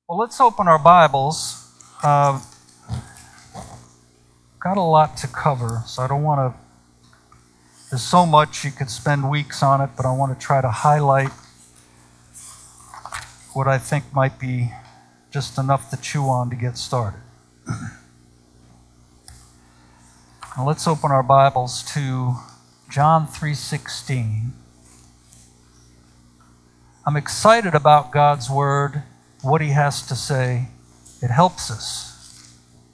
Well, let's open our Bibles. Got a lot to cover, so I don't want to. There's so much you could spend weeks on it, but I want to try to highlight what I think might be just enough to chew on to get started. Now let's open our Bibles to John 3:16. I'm excited about God's Word, what He has to say. It helps us.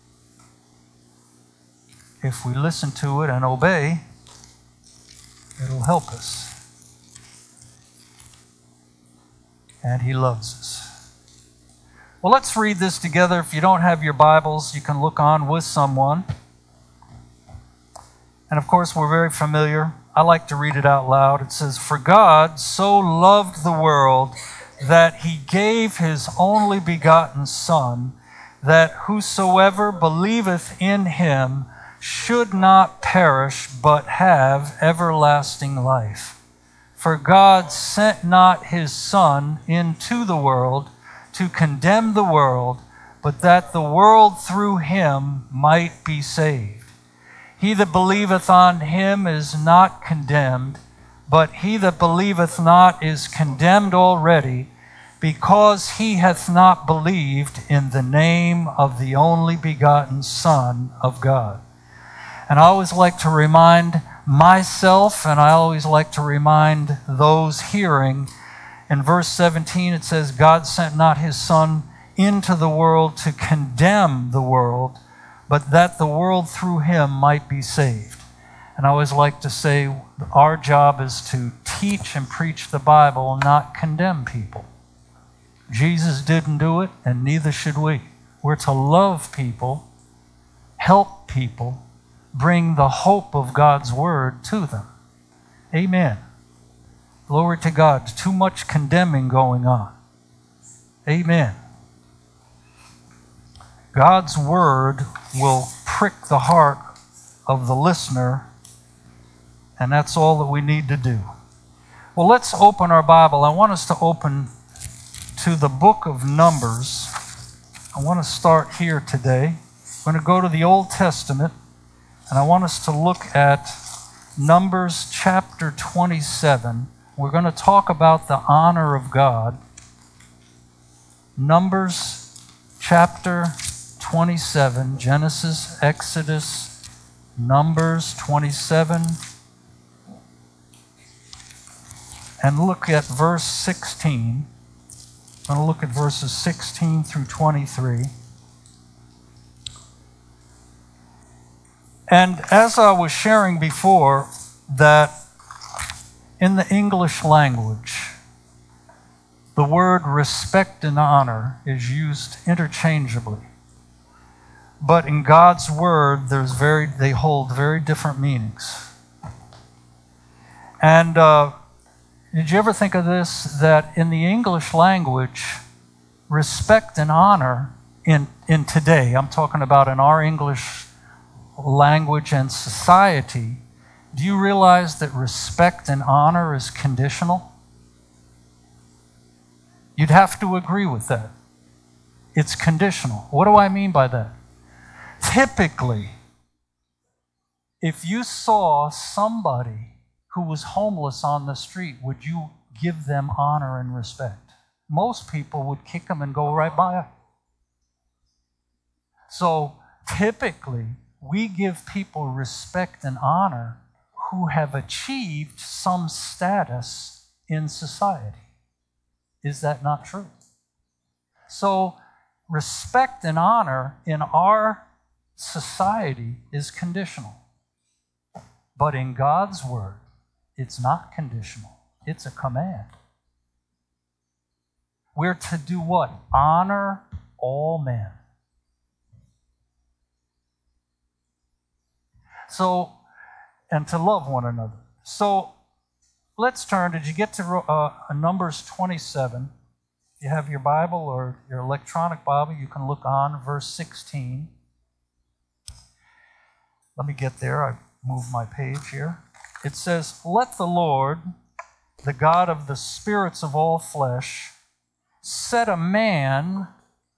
If we listen to it and obey, it'll help us. And He loves us. Well, let's read this together. If you don't have your Bibles, you can look on with someone. And of course, we're very familiar. I like to read it out loud. It says, "For God so loved the world that He gave His only begotten Son, that whosoever believeth in Him should not perish, but have everlasting life. For God sent not His Son into the world to condemn the world, but that the world through Him might be saved. He that believeth on Him is not condemned, but he that believeth not is condemned already, because he hath not believed in the name of the only begotten Son of God." And I always like to remind myself, and I always like to remind those hearing, in verse 17 it says, "God sent not His Son into the world to condemn the world, but that the world through Him might be saved." And I always like to say our job is to teach and preach the Bible, not condemn people. Jesus didn't do it, and neither should we. We're to love people, help people, bring the hope of God's Word to them. Amen. Glory to God. Too much condemning going on. Amen. God's Word will prick the heart of the listener, and that's all that we need to do. Well, let's open our Bible. I want us to open to the book of Numbers. I want to start here today. We're going to go to the Old Testament, and I want us to look at Numbers chapter 27. We're going to talk about the honor of God. Numbers chapter 27, Genesis, Exodus, Numbers 27, and look at verse 16. I'm going to look at verses 16 through 23. And as I was sharing before, that in the English language, the word respect and honor is used interchangeably. But in God's Word, they hold very different meanings. And did you ever think of this, that in the English language, respect and honor in today, I'm talking about in our English language and society, do you realize that respect and honor is conditional? You'd have to agree with that. It's conditional. What do I mean by that? Typically, if you saw somebody who was homeless on the street, would you give them honor and respect? Most people would kick them and go right by. So typically, we give people respect and honor who have achieved some status in society. Is that not true? So respect and honor in our society is conditional. But in God's Word, it's not conditional. It's a command. We're to do what? Honor all men. So, and to love one another. So, let's turn. Did you get to Numbers 27? If you have your Bible or your electronic Bible, you can look on verse 16. Let me get there. I moved my page here. It says, "Let the Lord, the God of the spirits of all flesh, set a man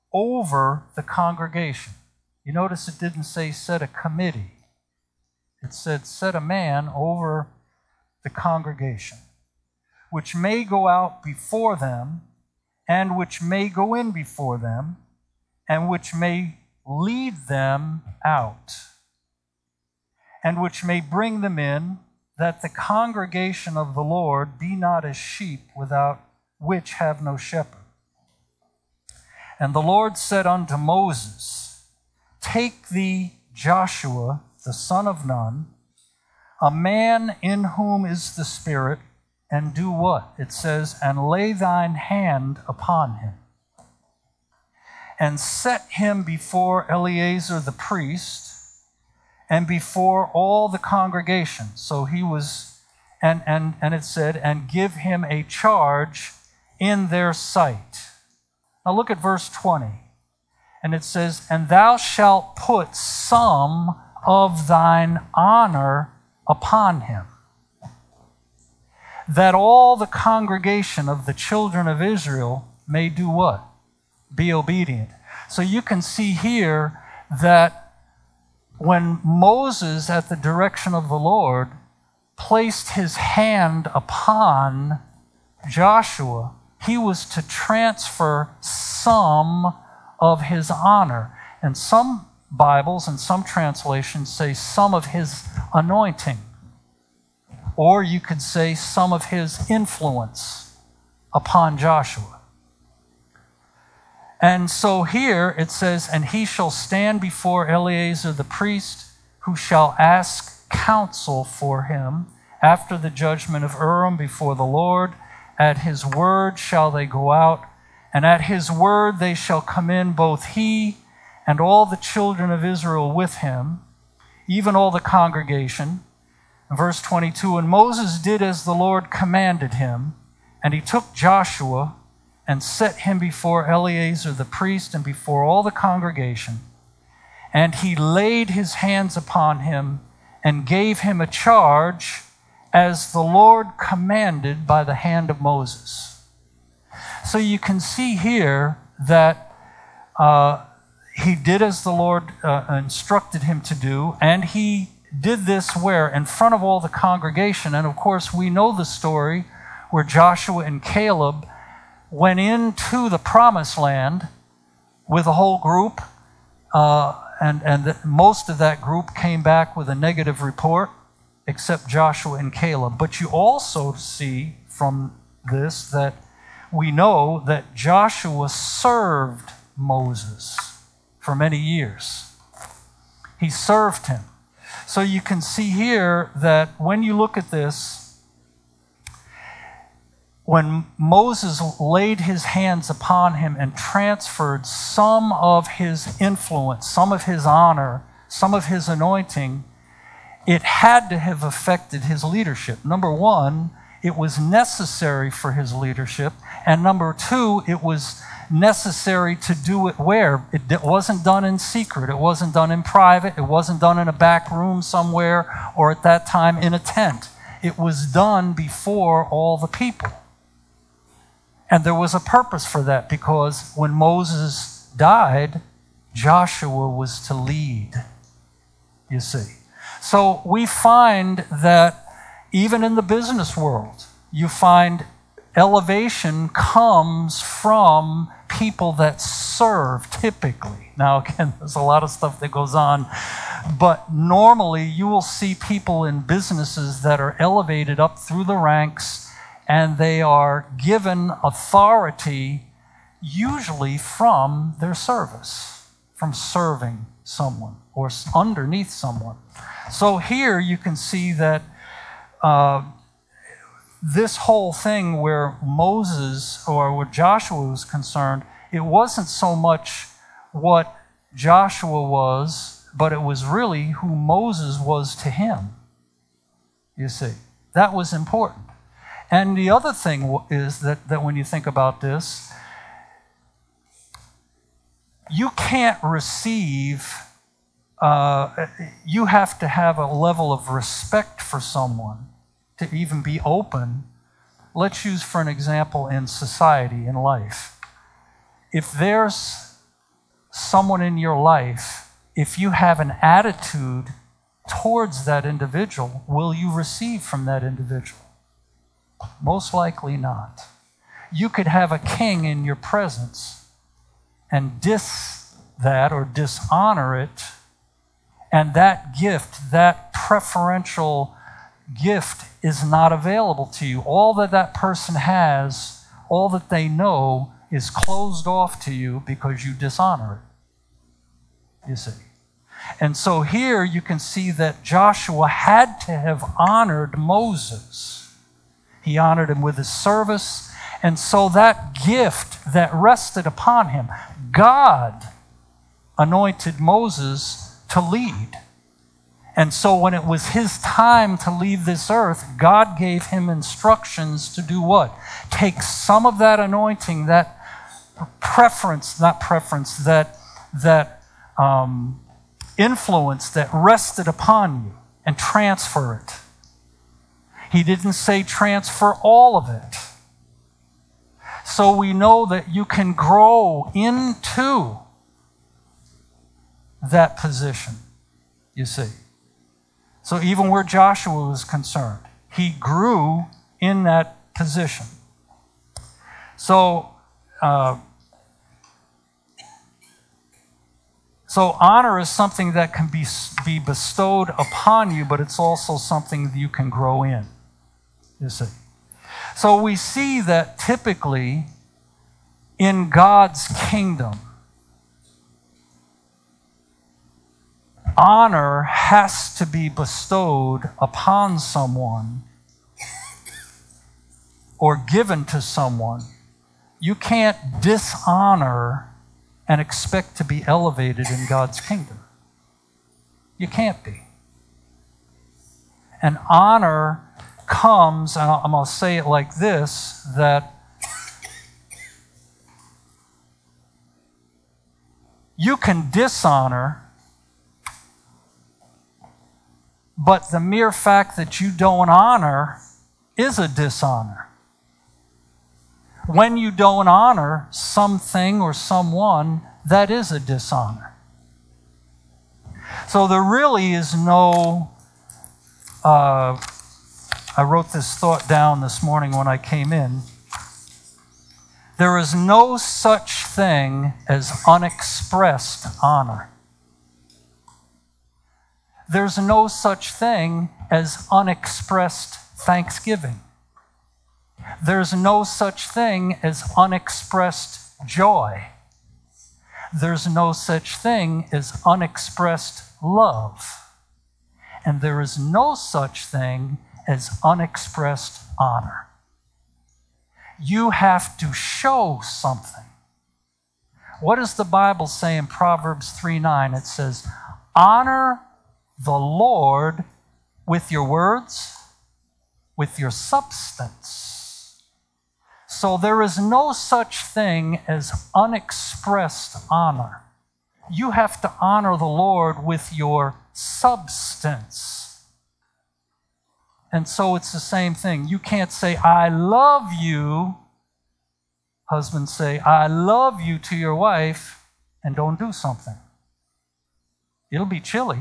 over the congregation. You notice it didn't say set a committee. It said set a man over the congregation, which may go out before them, and which may go in before them, and which may lead them out, and which may bring them in, that the congregation of the Lord be not as sheep without which have no shepherd. And the Lord said unto Moses, Take thee Joshua, the son of Nun, a man in whom is the Spirit, and do what? It says, and lay thine hand upon him, and set him before Eleazar the priest, and before all the congregation. So he was, and it said, and give him a charge in their sight. Now look at verse 20. And it says, and thou shalt put some of thine honor upon him, that all the congregation of the children of Israel may do what? Be obedient. So you can see here that when Moses, at the direction of the Lord, placed his hand upon Joshua, he was to transfer some of his honor. And some Bibles and some translations say some of his anointing. Or you could say some of his influence upon Joshua. And so here it says, and he shall stand before Eleazar the priest, who shall ask counsel for him after the judgment of Urim before the Lord. At his word shall they go out, and at his word they shall come in, both he and all the children of Israel with him, even all the congregation. Verse 22, and Moses did as the Lord commanded him, and he took Joshua and set him before Eleazar the priest and before all the congregation. And he laid his hands upon him and gave him a charge as the Lord commanded by the hand of Moses. So you can see here that he did as the Lord instructed him to do, and he did this where? In front of all the congregation. And of course, we know the story where Joshua and Caleb went into the promised land with a whole group, and most of that group came back with a negative report, except Joshua and Caleb. But you also see from this that we know that Joshua served Moses for many years. He served him. So you can see here that when you look at this, when Moses laid his hands upon him and transferred some of his influence, some of his honor, some of his anointing, it had to have affected his leadership. Number one, it was necessary for his leadership. And number two, it was necessary to do it where? It wasn't done in secret. It wasn't done in private. It wasn't done in a back room somewhere, or at that time in a tent. It was done before all the people. And there was a purpose for that, because when Moses died, Joshua was to lead, you see. So we find that even in the business world, you find elevation comes from people that serve, typically. Now, again, there's a lot of stuff that goes on, but normally you will see people in businesses that are elevated up through the ranks, and they are given authority usually from their service, from serving someone or underneath someone. So here you can see that this whole thing where Moses or where Joshua was concerned, it wasn't so much what Joshua was, but it was really who Moses was to him. You see, that was important. And the other thing is that when you think about this, you can't receive, you have to have a level of respect for someone to even be open. Let's use for an example in society, in life. If there's someone in your life, if you have an attitude towards that individual, will you receive from that individual? Most likely not. You could have a king in your presence and diss that or dishonor it, and that gift, that preferential gift, is not available to you. All that that person has, all that they know, is closed off to you because you dishonor it, you see. And so here you can see that Joshua had to have honored Moses. He honored him with his service. And so that gift that rested upon him, God anointed Moses to lead. And so when it was his time to leave this earth, God gave him instructions to do what? Take some of that anointing, that influence that rested upon you, and transfer it. He didn't say transfer all of it. So we know that you can grow into that position, you see. So even where Joshua was concerned, he grew in that position. So honor is something that can be bestowed upon you, but it's also something that you can grow in, you see. So we see that typically in God's kingdom, honor has to be bestowed upon someone or given to someone. You can't dishonor and expect to be elevated in God's kingdom. You can't be. And honor comes, and I'm going to say it like this, that you can dishonor, but the mere fact that you don't honor is a dishonor. When you don't honor something or someone, that is a dishonor. So there really is no, I wrote this thought down this morning when I came in. There is no such thing as unexpressed honor. There's no such thing as unexpressed thanksgiving. There's no such thing as unexpressed joy. There's no such thing as unexpressed love. And there is no such thing as unexpressed honor. You have to show something. What does the Bible say in Proverbs 3:9? It says, honor the Lord with your words, with your substance. So there is no such thing as unexpressed honor. You have to honor the Lord with your substance. And so it's the same thing. You can't say, I love you. Husbands say, I love you to your wife, and don't do something. It'll be chilly.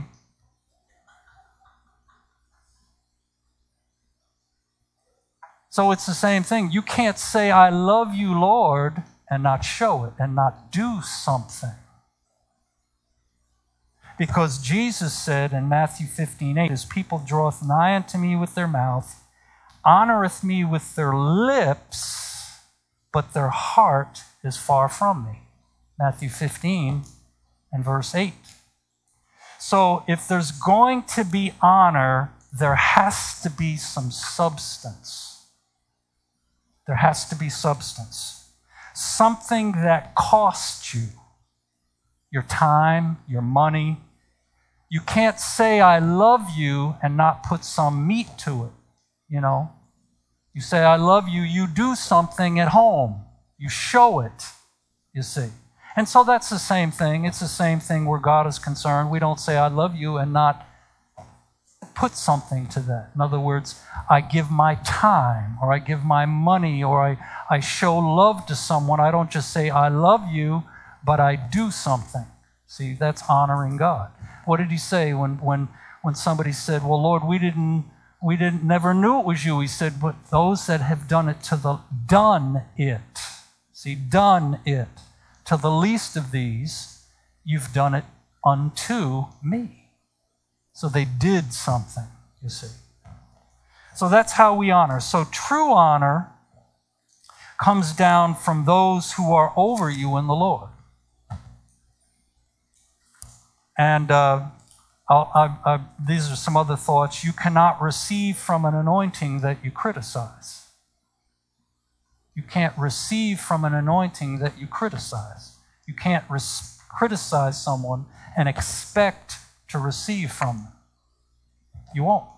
So it's the same thing. You can't say, I love you, Lord, and not show it and not do something. Because Jesus said in Matthew 15:8, his people draweth nigh unto me with their mouth, honoreth me with their lips, but their heart is far from me. Matthew 15 and verse 8. So if there's going to be honor, there has to be some substance. There has to be substance. Something that costs you. Your time, your money. You can't say, I love you, and not put some meat to it, you know. You say, I love you, you do something at home. You show it, you see. And so that's the same thing. It's the same thing where God is concerned. We don't say, I love you, and not put something to that. In other words, I give my time, or I give my money, or I show love to someone. I don't just say, I love you, but I do something. See, that's honoring God. What did he say when somebody said, well, Lord, we never knew it was you? He said, but those that have done it done it. See, done it. To the least of these, you've done it unto me. So they did something, you see. So that's how we honor. So true honor comes down from those who are over you in the Lord. And these are some other thoughts. You cannot receive from an anointing that you criticize. You can't receive from an anointing that you criticize. You can't criticize someone and expect to receive from them. You won't.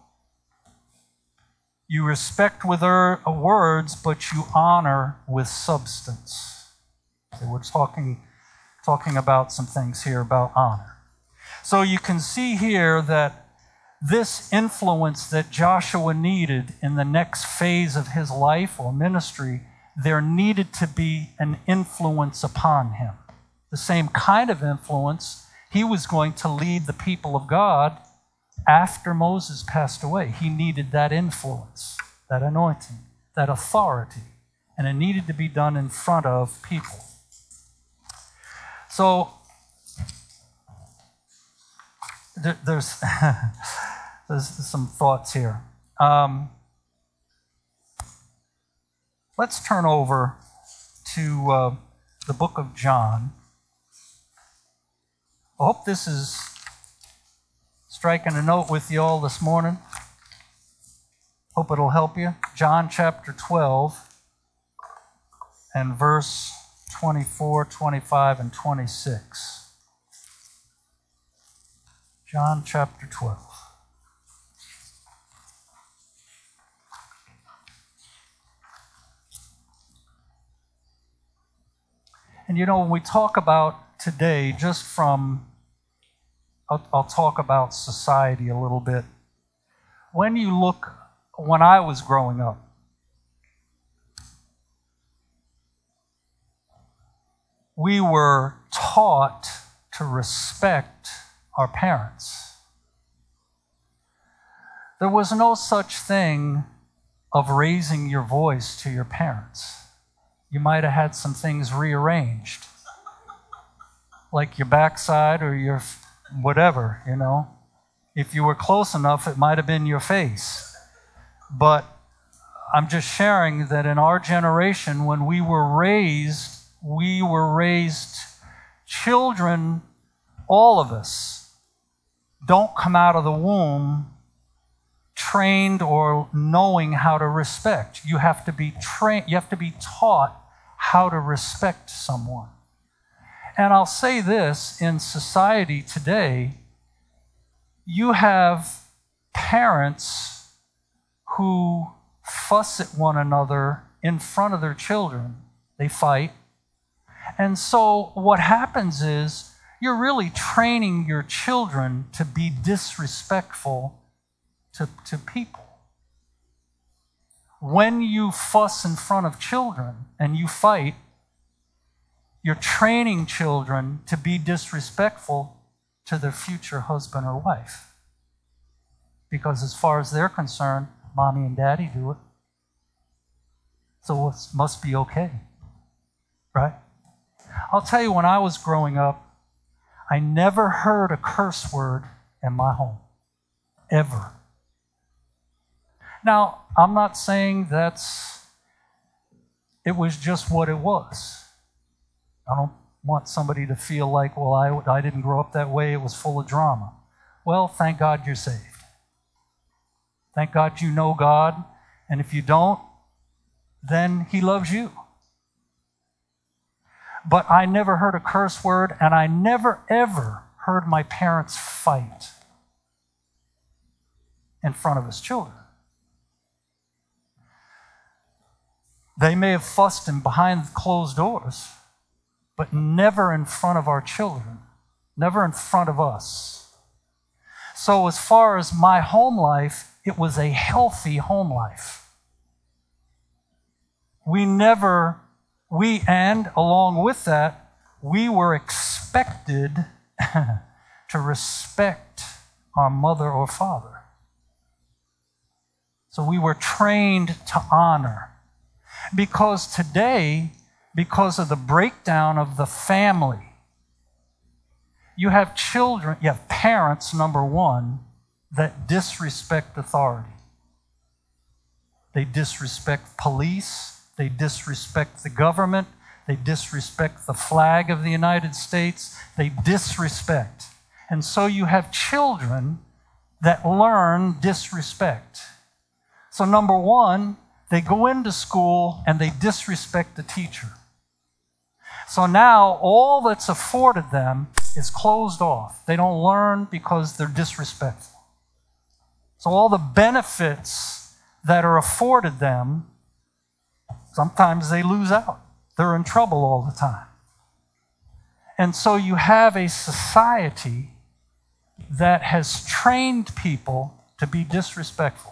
You respect with words, but you honor with substance. So we're talking about some things here about honor. So you can see here that this influence that Joshua needed in the next phase of his life or ministry, there needed to be an influence upon him. The same kind of influence he was going to lead the people of God after Moses passed away. He needed that influence, that anointing, that authority, and it needed to be done in front of people. So there's some thoughts here. Let's turn over to the book of John. I hope this is striking a note with you all this morning. Hope it'll help you. John chapter 12 and verse 24, 25, and 26. John chapter 12. And you know, when we talk about today, just from, I'll talk about society a little bit. When I was growing up, we were taught to respect our parents. There was no such thing of raising your voice to your parents. You might have had some things rearranged, like your backside or your whatever, you know. If you were close enough, it might have been your face. But I'm just sharing that in our generation, when we were raised children, all of us, don't come out of the womb trained or knowing how to respect. You have to be trained, you have to be taught how to respect someone. And I'll say this, in society today, you have parents who fuss at one another in front of their children. They fight. And so what happens is you're really training your children to be disrespectful to people. When you fuss in front of children and you fight, you're training children to be disrespectful to their future husband or wife. Because as far as they're concerned, mommy and daddy do it. So it must be okay. Right? I'll tell you, when I was growing up, I never heard a curse word in my home. Ever. Now, I'm not saying it was just what it was. I don't want somebody to feel like, well, I didn't grow up that way, it was full of drama. Well, thank God you're saved. Thank God you know God, and if you don't, then He loves you. But I never heard a curse word, and I never, ever heard my parents fight in front of his children. They may have fussed him behind closed doors, but never in front of our children, never in front of us. So as far as my home life, it was a healthy home life. And along with that, we were expected to respect our mother or father. So we were trained to honor. Because today, because of the breakdown of the family, you have children, you have parents, number one, that disrespect authority. They disrespect police, they disrespect the government, they disrespect the flag of the United States, they disrespect. And so you have children that learn disrespect. So number one, they go into school and they disrespect the teacher. So now all that's afforded them is closed off. They don't learn because they're disrespectful. So all the benefits that are afforded them, sometimes they lose out. They're in trouble all the time. And so you have a society that has trained people to be disrespectful.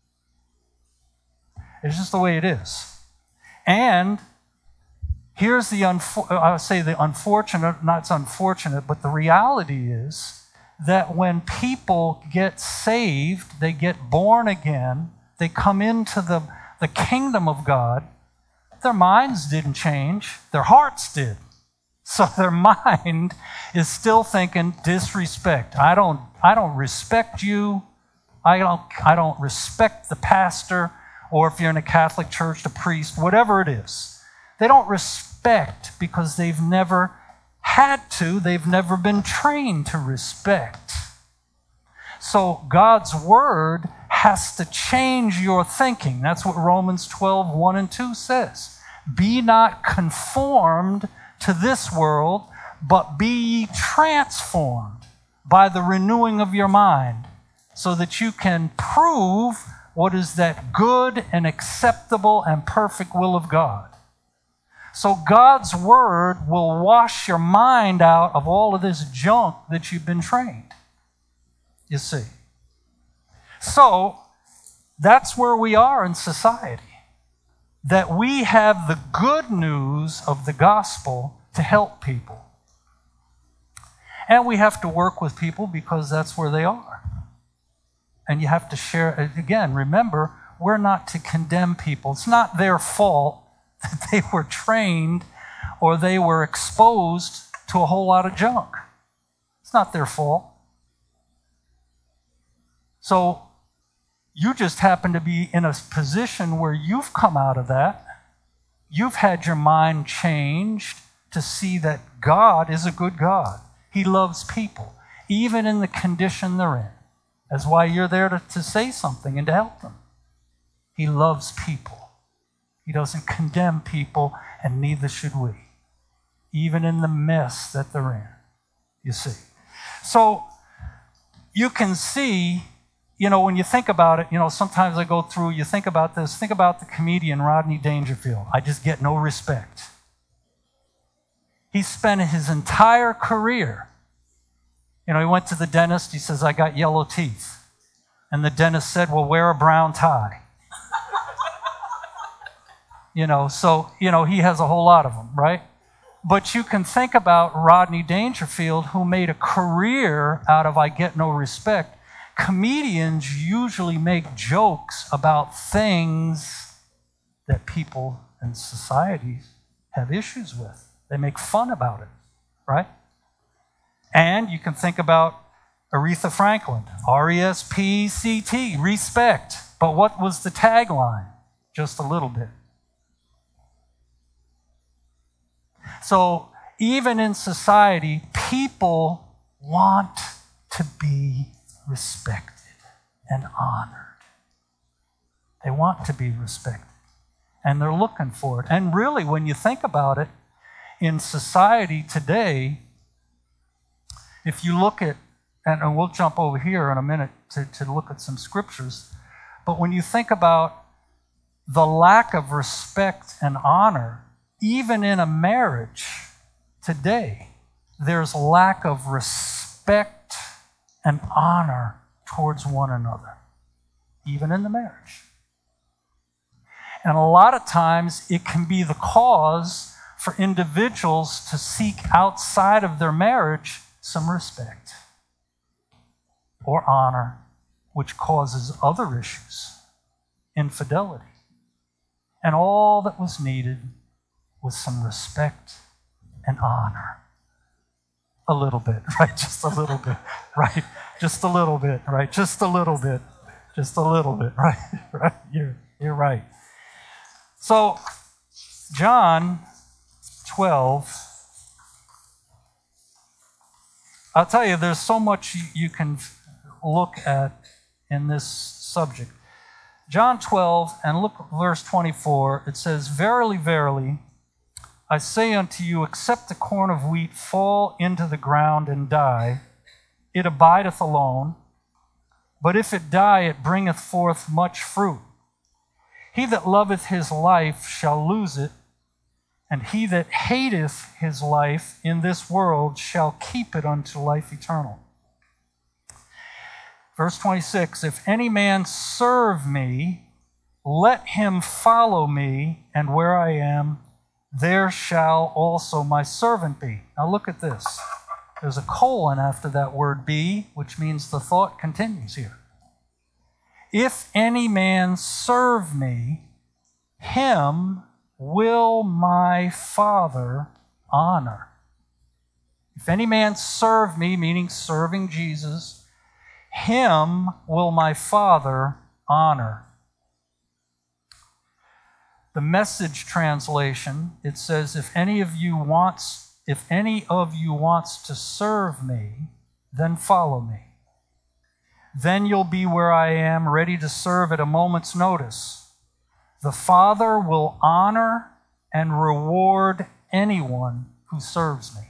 It's just the way it is. And here's the unfortunate, not it's unfortunate, but the reality is that when people get saved, they get born again, they come into the kingdom of God, their minds didn't change, their hearts did. So their mind is still thinking disrespect. I don't respect you. I don't respect the pastor, or if you're in a Catholic church, the priest, whatever it is. They don't respect because they've never had to, they've never been trained to respect. So God's word has to change your thinking. That's what Romans 12, 1 and 2 says. Be not conformed to this world, but be ye transformed by the renewing of your mind, so that you can prove what is that good and acceptable and perfect will of God. So God's word will wash your mind out of all of this junk that you've been trained. You see. So that's where we are in society. That we have the good news of the gospel to help people. And we have to work with people because that's where they are. And you have to share, again, remember, we're not to condemn people. It's not their fault that they were trained or they were exposed to a whole lot of junk. It's not their fault. So you just happen to be in a position where you've come out of that. You've had your mind changed to see that God is a good God. He loves people, even in the condition they're in. That's why you're there to say something and to help them. He loves people. He doesn't condemn people, and neither should we, even in the mess that they're in, you see. So you can see, when you think about it, sometimes I go through, you think about this, think about the comedian Rodney Dangerfield. I just get no respect. He spent his entire career, he went to the dentist, he says, I got yellow teeth. And the dentist said, well, wear a brown tie. So he has a whole lot of them, right? But you can think about Rodney Dangerfield, who made a career out of I get no respect. Comedians usually make jokes about things that people in society have issues with. They make fun about it, right? And you can think about Aretha Franklin, R-E-S-P-E-C-T, respect. But what was the tagline? Just a little bit. So even in society, people want to be respected and honored. They want to be respected. And they're looking for it. And really, when you think about it, in society today, if you look at, and we'll jump over here in a minute to look at some scriptures, but when you think about the lack of respect and honor, even in a marriage today, there's lack of respect and honor towards one another, even in the marriage. And a lot of times it can be the cause for individuals to seek outside of their marriage some respect or honor, which causes other issues, infidelity. And all that was needed was some respect and honor. A little bit, right? Just a little bit, right? Just a little bit, right? Just a little bit. Just a little bit, right? Right? You're right. So, John 12, I'll tell you, there's so much you can look at in this subject. John 12, and look at verse 24, it says, "Verily, verily, I say unto you, except the corn of wheat fall into the ground and die, it abideth alone. But if it die, it bringeth forth much fruit. He that loveth his life shall lose it, and he that hateth his life in this world shall keep it unto life eternal." Verse 26, "If any man serve me, let him follow me, and where I am, there shall also my servant be." Now look at this. There's a colon after that word "be," which means the thought continues here. "If any man serve me, him will my Father honor." If any man serve me, meaning serving Jesus, him will my Father honor. The Message translation, it says, if any of you wants to serve me, then follow me. Then you'll be where I am, ready to serve at a moment's notice. The Father will honor and reward anyone who serves me.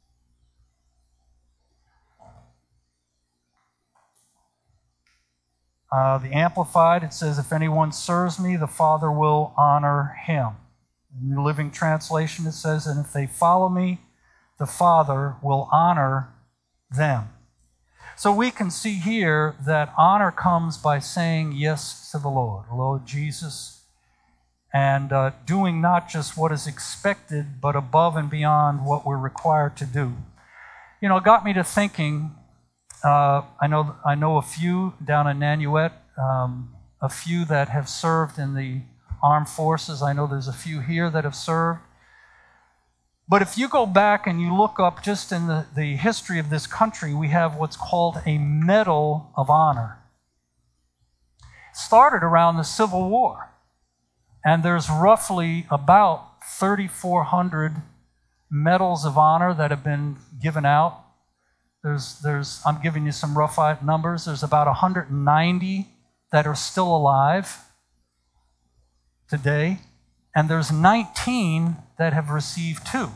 The Amplified, it says, if anyone serves me, the Father will honor him. In the Living Translation, it says, and if they follow me, the Father will honor them. So we can see here that honor comes by saying yes to the Lord Jesus, and doing not just what is expected, but above and beyond what we're required to do. You know, it got me to thinking. I know a few down in Nanuet, a few that have served in the armed forces. I know there's a few here that have served. But if you go back and you look up just in the history of this country, we have what's called a Medal of Honor. It started around the Civil War, and there's roughly about 3,400 medals of honor that have been given out. I'm giving you some rough numbers. There's about 190 that are still alive today, and there's 19 that have received 2.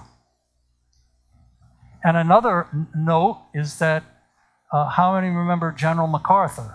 And another note is that how many remember General MacArthur?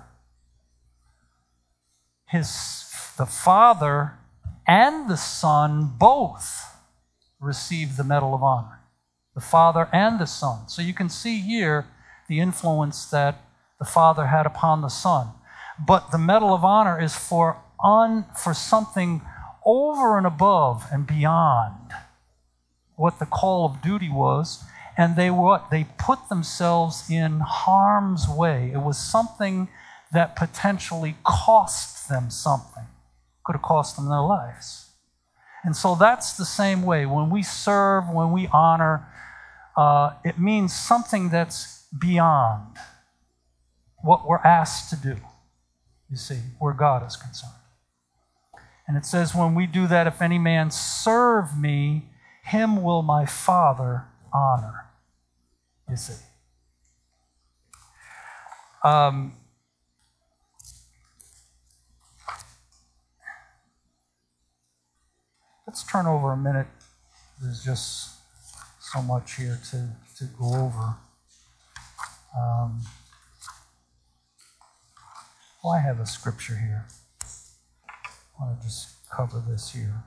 The father and the son both received the Medal of Honor. The father and the son. So you can see here the influence that the father had upon the son. But the Medal of Honor is for something over and above and beyond what the call of duty was. And they put themselves in harm's way. It was something that potentially cost them something. Could have cost them their lives. And so that's the same way. When we serve, when we honor, it means something that's beyond what we're asked to do, you see, where God is concerned. And it says, when we do that, if any man serve me, him will my Father honor, you see. Let's turn over a minute. There's just so much here to go over. I have a scripture here. I want to just cover this here.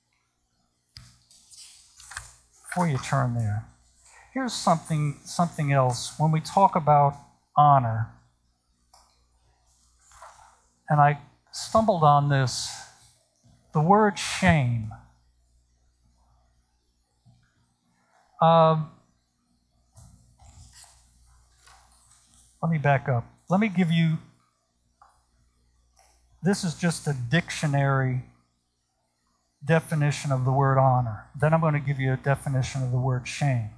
Before you turn there, here's something else. When we talk about honor, and I stumbled on this, the word shame. Um, let me back up. Let me give you, this is just a dictionary definition of the word honor. Then I'm going to give you a definition of the word shame.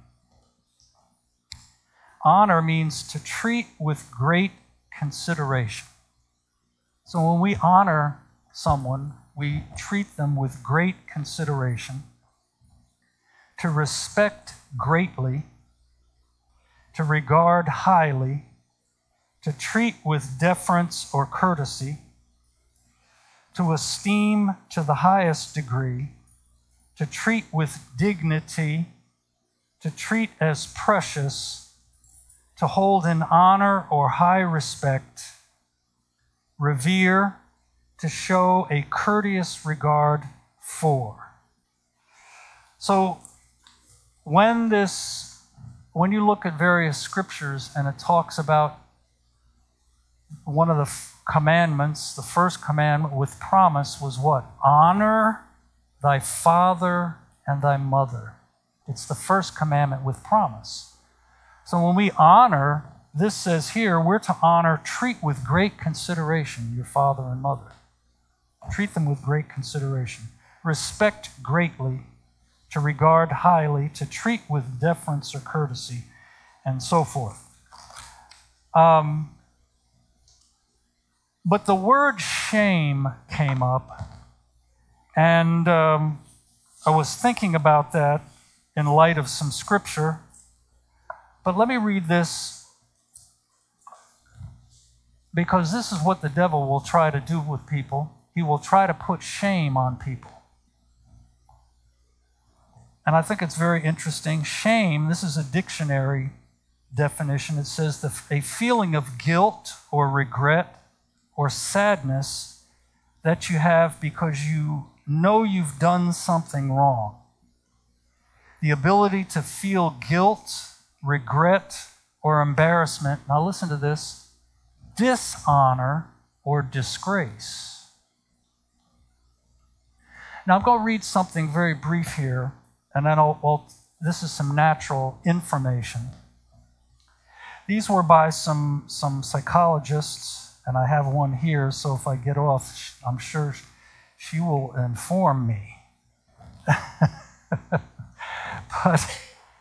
Honor means to treat with great consideration. So when we honor someone, we treat them with great consideration, to respect greatly, to regard highly, to treat with deference or courtesy, to esteem to the highest degree, to treat with dignity, to treat as precious, to hold in honor or high respect, revere, to show a courteous regard for. So when you look at various scriptures and it talks about one of the commandments, the first commandment with promise was what? Honor thy father and thy mother. It's the first commandment with promise. So when we honor, this says here, we're to honor, treat with great consideration your father and mother. Treat them with great consideration. Respect greatly, to regard highly, to treat with deference or courtesy, and so forth. But the word shame came up, and I was thinking about that in light of some scripture. But let me read this, because this is what the devil will try to do with people. He will try to put shame on people. And I think it's very interesting. Shame, this is a dictionary definition. It says a feeling of guilt or regret or sadness that you have because you know you've done something wrong. The ability to feel guilt, regret, or embarrassment. Now listen to this. Dishonor or disgrace. Now I'm going to read something very brief here, and then this is some natural information. These were by some psychologists, and I have one here, so if I get off, I'm sure she will inform me. But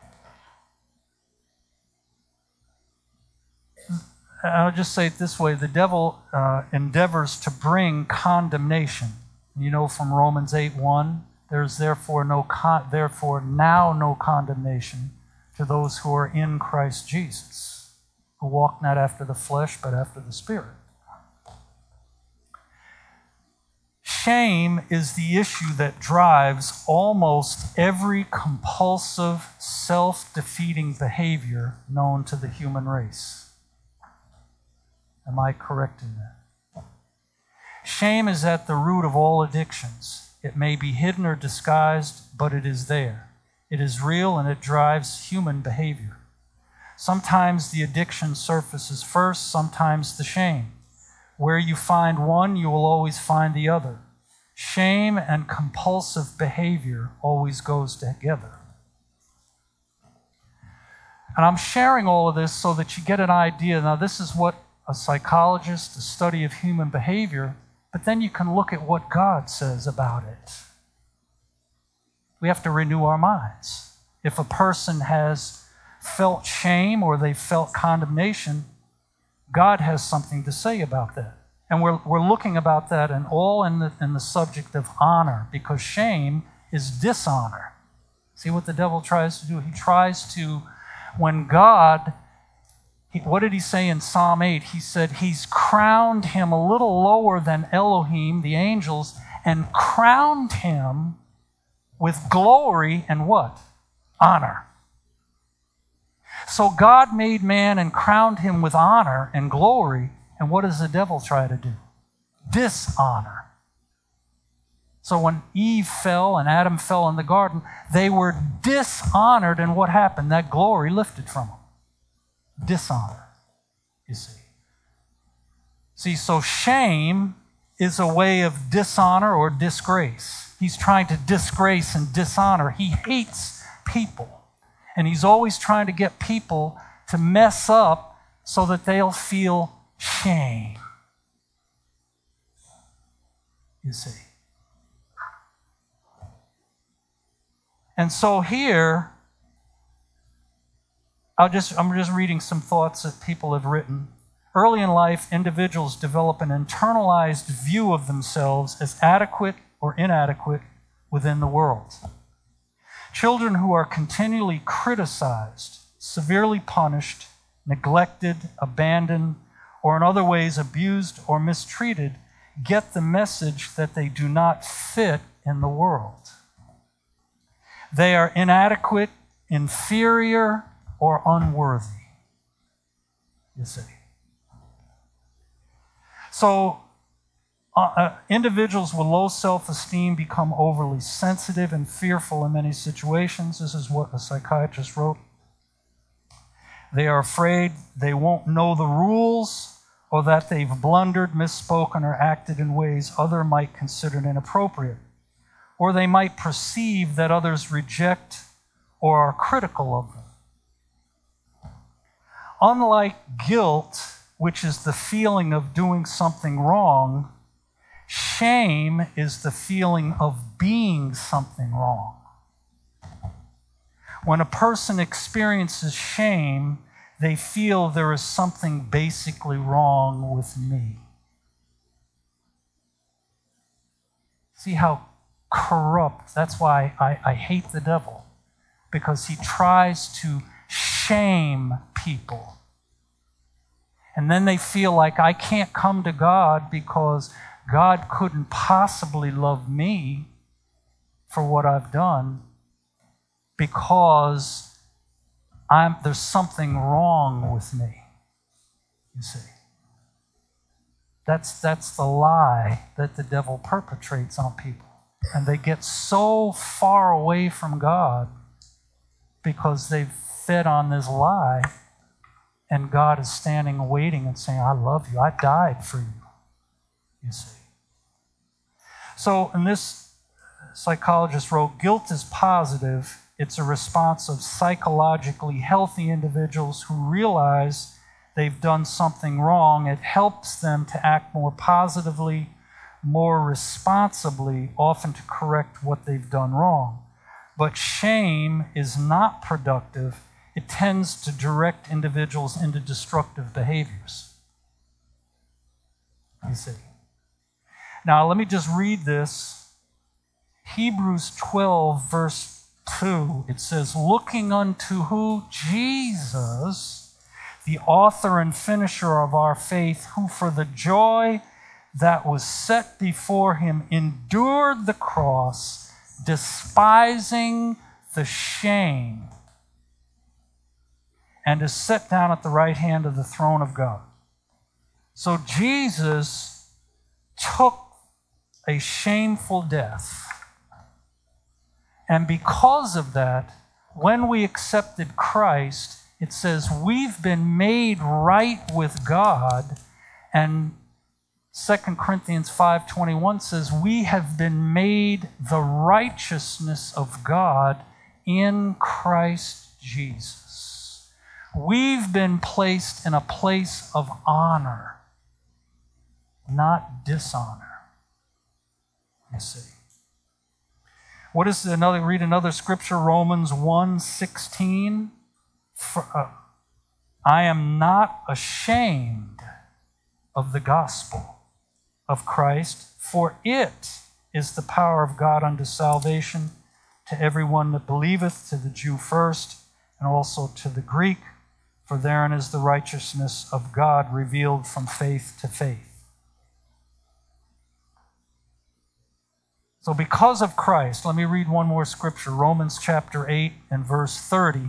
I'll just say it this way. The devil endeavors to bring condemnation. You know from Romans 8:1, there's therefore now no condemnation to those who are in Christ Jesus, who walk not after the flesh, but after the Spirit. Shame is the issue that drives almost every compulsive, self-defeating behavior known to the human race. Am I correct in that? Shame is at the root of all addictions. It may be hidden or disguised, but it is there. It is real and it drives human behavior. Sometimes the addiction surfaces first, sometimes the shame. Where you find one, you will always find the other. Shame and compulsive behavior always goes together. And I'm sharing all of this so that you get an idea. Now, this is what a psychologist, a study of human behavior, but then you can look at what God says about it. We have to renew our minds. If a person has felt shame or they felt condemnation, God has something to say about that. And we're looking about that and all in the subject of honor, because shame is dishonor. See what the devil tries to do? He tries to, when God, what did he say in Psalm 8? He said he's crowned him a little lower than Elohim, the angels, and crowned him with glory and what? Honor. So God made man and crowned him with honor and glory. And what does the devil try to do? Dishonor. So when Eve fell and Adam fell in the garden, they were dishonored, and what happened? That glory lifted from them. Dishonor, you see. See, so shame is a way of dishonor or disgrace. He's trying to disgrace and dishonor. He hates people. And he's always trying to get people to mess up so that they'll feel shame. You see. And so here, I'm just reading some thoughts that people have written. Early in life, individuals develop an internalized view of themselves as adequate or inadequate within the world. Children who are continually criticized, severely punished, neglected, abandoned, or in other ways abused or mistreated get the message that they do not fit in the world. They are inadequate, inferior, or unworthy. You see. So, individuals with low self-esteem become overly sensitive and fearful in many situations. This is what a psychiatrist wrote. They are afraid they won't know the rules, or that they've blundered, misspoken, or acted in ways others might consider inappropriate. Or they might perceive that others reject or are critical of them. Unlike guilt, which is the feeling of doing something wrong, shame is the feeling of being something wrong. When a person experiences shame, they feel there is something basically wrong with me. See how corrupt, that's why I hate the devil, because he tries to shame people. And then they feel like I can't come to God because God couldn't possibly love me for what I've done, because there's something wrong with me. You see. That's the lie that the devil perpetrates on people. And they get so far away from God because they've fed on this lie, and God is standing waiting and saying, I love you. I died for you. You see. So, and this psychologist wrote, guilt is positive. It's a response of psychologically healthy individuals who realize they've done something wrong. It helps them to act more positively, more responsibly, often to correct what they've done wrong. But shame is not productive. It tends to direct individuals into destructive behaviors. You see. Now, let me just read this. Hebrews 12, verse 2, it says, looking unto who? Jesus, the author and finisher of our faith, who for the joy that was set before him endured the cross, despising the shame, and is set down at the right hand of the throne of God. So Jesus took a shameful death. And because of that, when we accepted Christ, it says we've been made right with God. And 2 Corinthians 5:21 says we have been made the righteousness of God in Christ Jesus. We've been placed in a place of honor, not dishonor. You see. What is another? Read another scripture, Romans 1:16. I am not ashamed of the gospel of Christ, for it is the power of God unto salvation to everyone that believeth, to the Jew first, and also to the Greek, for therein is the righteousness of God revealed from faith to faith. So because of Christ, let me read one more scripture, Romans chapter 8 and verse 30.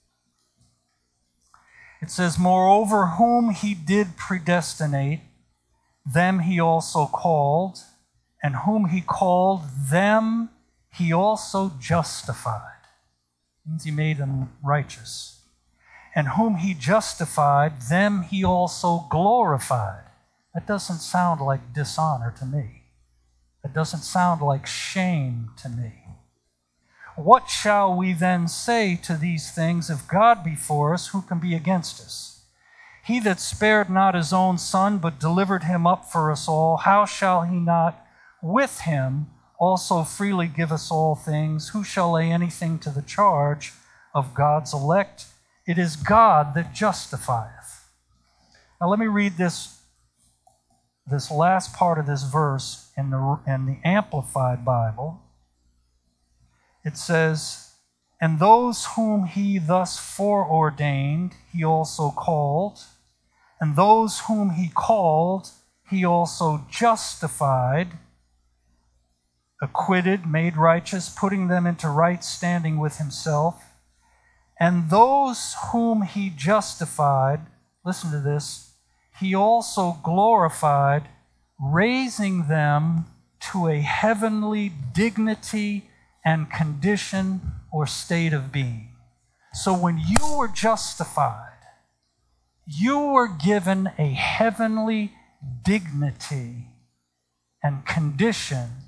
It says, moreover, whom he did predestinate, them he also called, and whom he called, them he also justified. It means he made them righteous. And whom he justified, them he also glorified. That doesn't sound like dishonor to me. It doesn't sound like shame to me. What shall we then say to these things? If God be for us, who can be against us? He that spared not his own Son, but delivered him up for us all, how shall he not with him also freely give us all things? Who shall lay anything to the charge of God's elect? It is God that justifieth. Now let me read this last part of this verse in the Amplified Bible. It says, "And those whom he thus foreordained, he also called. And those whom he called, he also justified, acquitted, made righteous, putting them into right standing with himself. And those whom he justified," listen to this, "he also glorified, raising them to a heavenly dignity and condition or state of being." So when you were justified, you were given a heavenly dignity and condition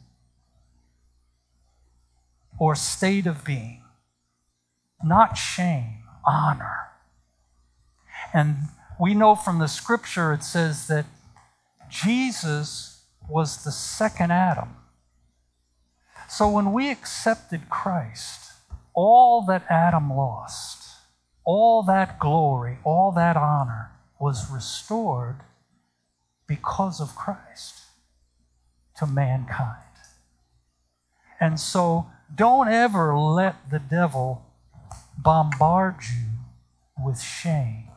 or state of being. Not shame, honor. And we know from the scripture it says that Jesus was the second Adam. So when we accepted Christ, all that Adam lost, all that glory, all that honor was restored because of Christ to mankind. And so don't ever let the devil bombard you with shame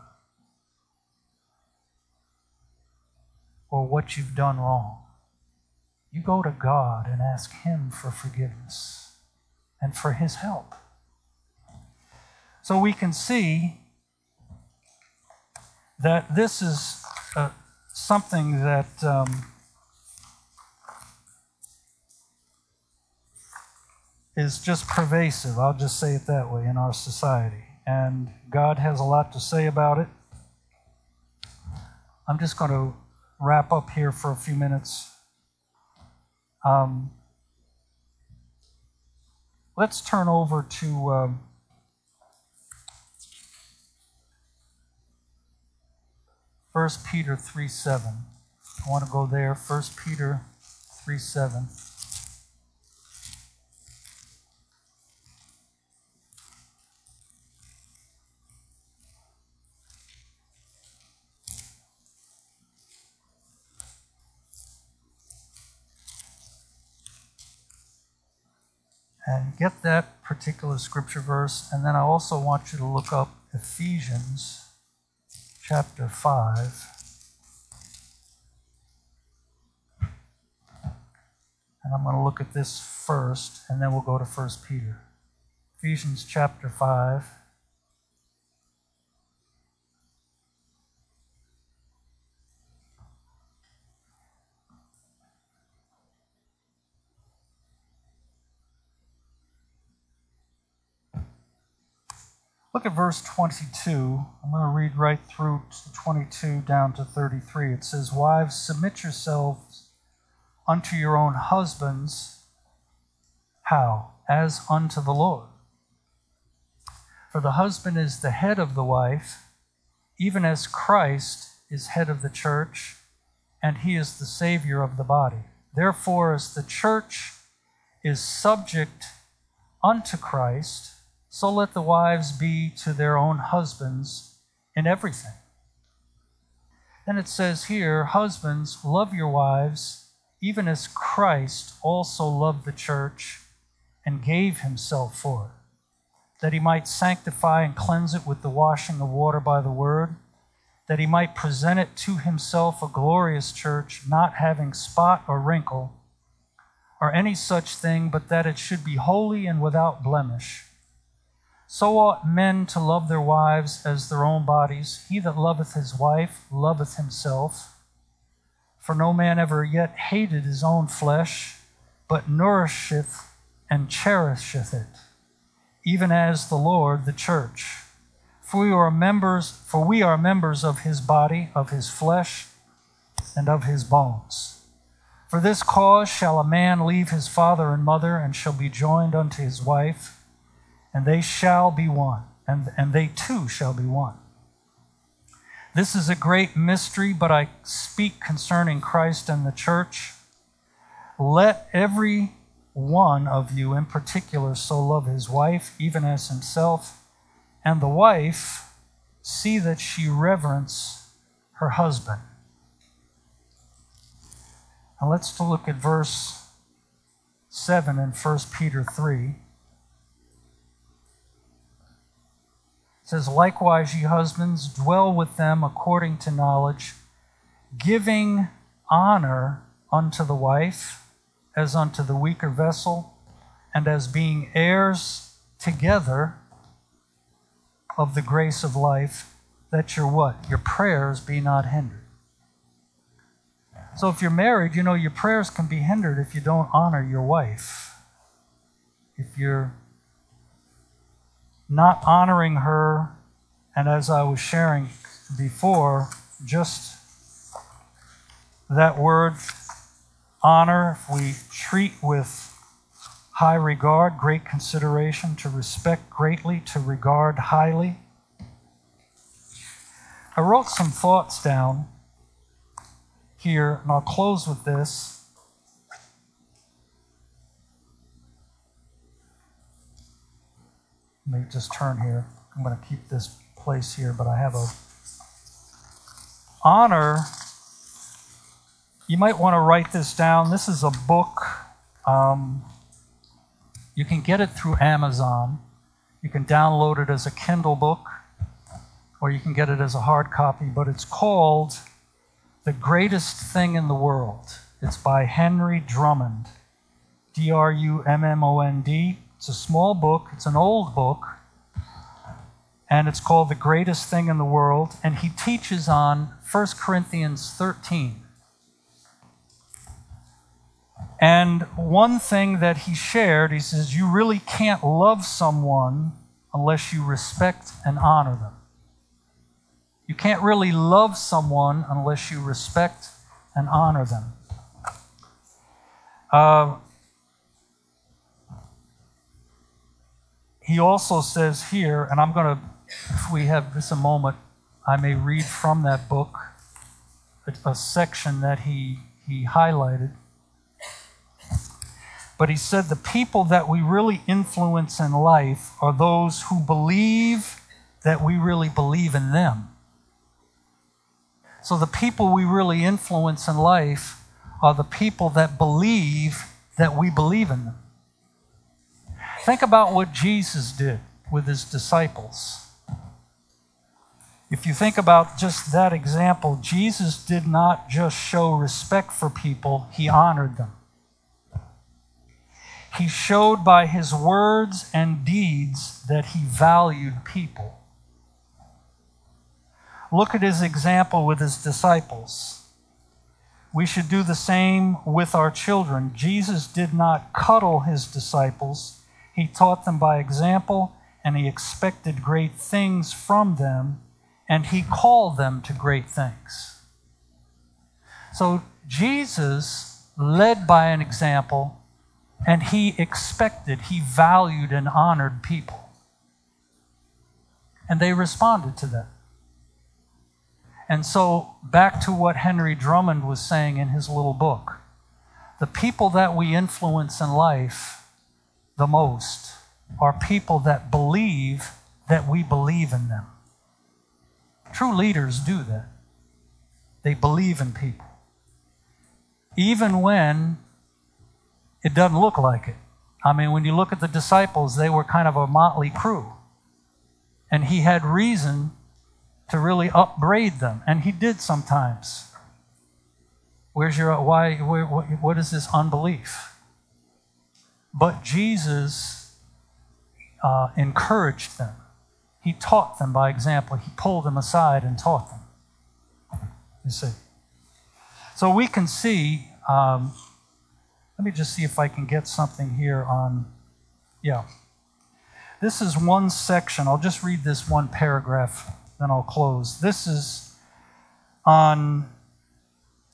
or what you've done wrong. You go to God and ask Him for forgiveness and for His help. So we can see that this is something that is just pervasive, I'll just say it that way, in our society. And God has a lot to say about it. I'm just going to wrap up here for a few minutes. Let's turn over to 1 Peter 3:7. I want to go there, 1 Peter 3:7. And get that particular scripture verse, and then I also want you to look up Ephesians chapter 5. And I'm going to look at this first, and then we'll go to 1 Peter. Ephesians chapter 5. Look at verse 22. I'm going to read right through to 22 down to 33. It says, "Wives, submit yourselves unto your own husbands." How? As unto the Lord. For the husband is the head of the wife, even as Christ is head of the church, and he is the Savior of the body. Therefore, as the church is subject unto Christ, so let the wives be to their own husbands in everything. Then it says here, "Husbands, love your wives, even as Christ also loved the church and gave himself for it, that he might sanctify and cleanse it with the washing of water by the word, that he might present it to himself a glorious church, not having spot or wrinkle or any such thing, but that it should be holy and without blemish. So ought men to love their wives as their own bodies. He that loveth his wife loveth himself. For no man ever yet hated his own flesh, but nourisheth and cherisheth it, even as the Lord the church. For we are members of his body, of his flesh, and of his bones. For this cause shall a man leave his father and mother, and shall be joined unto his wife, and they shall be one, and they too shall be one. This is a great mystery, but I speak concerning Christ and the church. Let every one of you in particular so love his wife, even as himself, and the wife see that she reverence her husband. Now let's look at verse 7 in 1 Peter 3. It says, likewise, ye husbands, dwell with them according to knowledge, giving honor unto the wife as unto the weaker vessel, and as being heirs together of the grace of life, that your what? Your prayers be not hindered. So if you're married, your prayers can be hindered if you don't honor your wife. If you're not honoring her, and as I was sharing before, just that word honor, if we treat with high regard, great consideration, to respect greatly, to regard highly. I wrote some thoughts down here, and I'll close with this. Let me just turn here. I'm going to keep this place here, but I have a honor. You might want to write this down. This is a book. You can get it through Amazon. You can download it as a Kindle book, or you can get it as a hard copy, but it's called The Greatest Thing in the World. It's by Henry Drummond, Drummond. It's a small book. It's an old book, and it's called The Greatest Thing in the World, and he teaches on 1 Corinthians 13. And one thing that he shared, he says, you really can't love someone unless you respect and honor them. You can't really love someone unless you respect and honor them. He also says here, and I'm going to, if we have just a moment, I may read from that book a section that he highlighted. But he said the people that we really influence in life are those who believe that we really believe in them. So the people we really influence in life are the people that believe that we believe in them. Think about what Jesus did with his disciples. If you think about just that example, Jesus did not just show respect for people, he honored them. He showed by his words and deeds that he valued people. Look at his example with his disciples. We should do the same with our children. Jesus did not cuddle his disciples. He taught them by example, and he expected great things from them, and he called them to great things. So Jesus led by an example, and he expected, he valued and honored people. And they responded to that. And so back to what Henry Drummond was saying in his little book. The people that we influence in life the most are people that believe that we believe in them. True leaders do that. They believe in people. Even when it doesn't look like it. I mean, when you look at the disciples, they were kind of a motley crew. And he had reason to really upbraid them. And he did sometimes. What is this unbelief? But Jesus encouraged them. He taught them by example. He pulled them aside and taught them. You see. So we can see, let me just see if I can get something here on, This is one section. I'll just read this one paragraph, then I'll close. This is on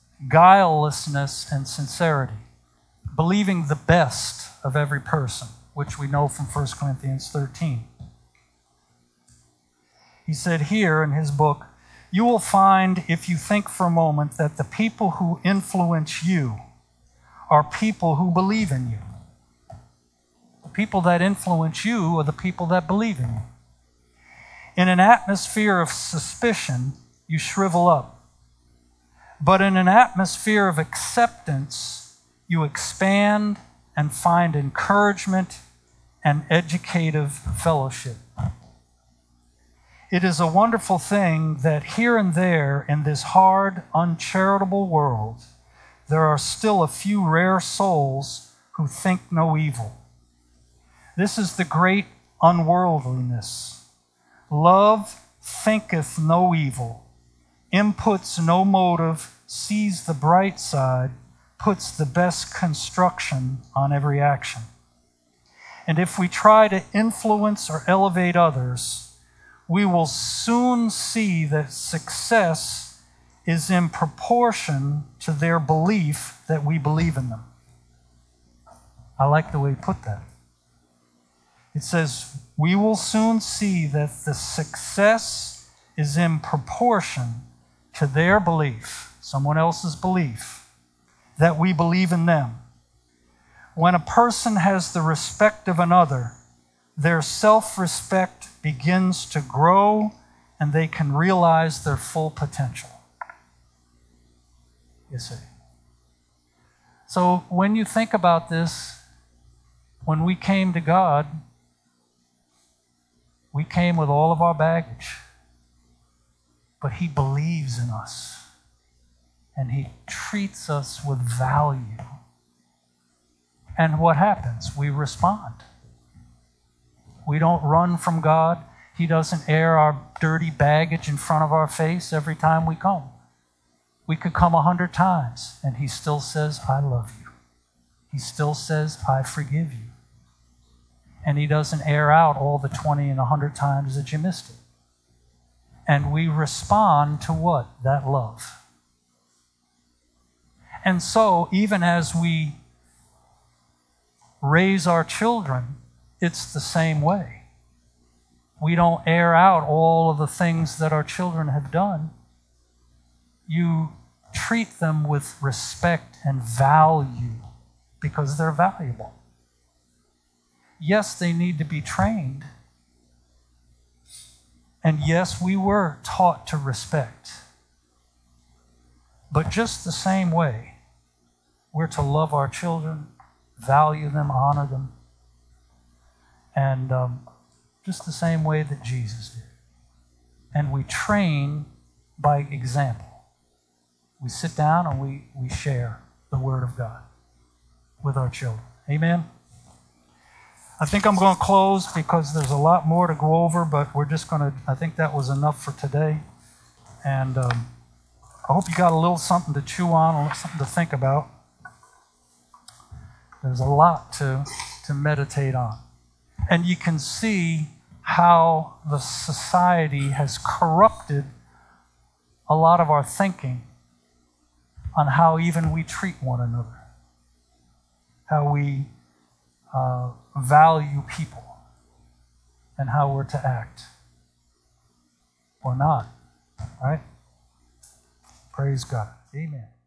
guilelessness and sincerity, believing the best of every person, which we know from 1 Corinthians 13. He said here in his book, you will find, if you think for a moment, that the people who influence you are people who believe in you. The people that influence you are the people that believe in you. In an atmosphere of suspicion, you shrivel up. But in an atmosphere of acceptance, you expand and find encouragement and educative fellowship. It is a wonderful thing that here and there in this hard, uncharitable world, there are still a few rare souls who think no evil. This is the great unworldliness. Love thinketh no evil, inputs no motive, sees the bright side, puts the best construction on every action. And if we try to influence or elevate others, we will soon see that success is in proportion to their belief that we believe in them. I like the way he put that. It says, we will soon see that the success is in proportion to their belief, someone else's belief, that we believe in them. When a person has the respect of another, their self-respect begins to grow and they can realize their full potential. You see. So when you think about this, when we came to God, we came with all of our baggage. But He believes in us. And He treats us with value. And what happens? We respond. We don't run from God. He doesn't air our dirty baggage in front of our face every time we come. We could come 100 times, and He still says, I love you. He still says, I forgive you. And He doesn't air out all the 20 and 100 times that you missed it. And we respond to what? That love. And so, even as we raise our children, it's the same way. We don't air out all of the things that our children have done. You treat them with respect and value because they're valuable. Yes, they need to be trained. And yes, we were taught to respect. But just the same way, we're to love our children, value them, honor them. And just the same way that Jesus did. And we train by example. We sit down and we share the Word of God with our children. Amen? I think I'm going to close because there's a lot more to go over, but we're just going to, I think that was enough for today. And I hope you got a little something to chew on, something to think about. There's a lot to meditate on. And you can see how the society has corrupted a lot of our thinking on how even we treat one another, how we value people, and how we're to act or not, right? Praise God. Amen.